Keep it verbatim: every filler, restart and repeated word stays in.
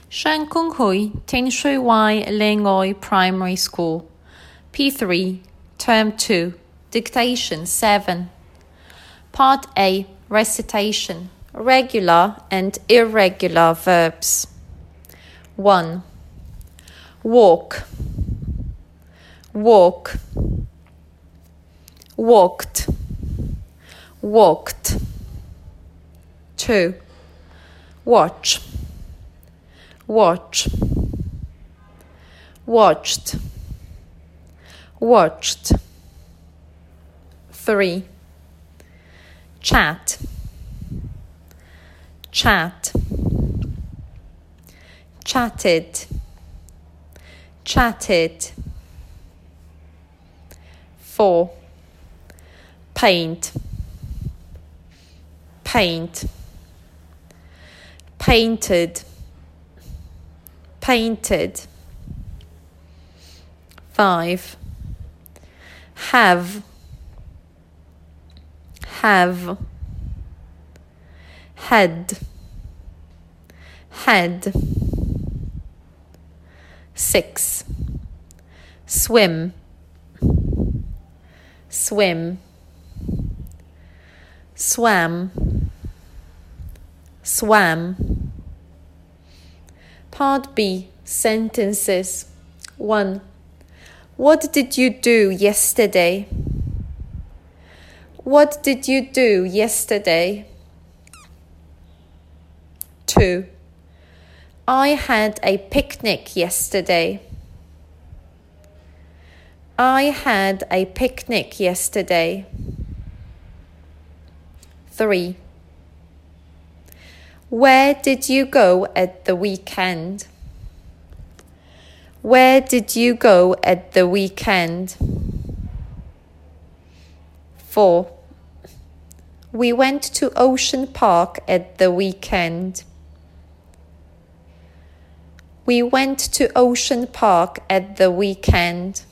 Shan Kung Hui, Tin Shui Wai Lengoi Primary School. P three, Term two, Dictation seven. Part A, Recitation, Regular and Irregular Verbs. one. Walk, walk, walked, walked. two. Watch, watch, watched, watched. three. Chat, chat, chatted, chatted. four. Paint, paint, painted, painted. five. Have, have, had, had. six. Swim, swim, swam, swam. Part B, sentences. one. What did you do yesterday? What did you do yesterday? two. I had a picnic yesterday. I had a picnic yesterday. three. Where did you go at the weekend? Where did you go at the weekend? four. We went to Ocean Park at the weekend. We went to Ocean Park at the weekend.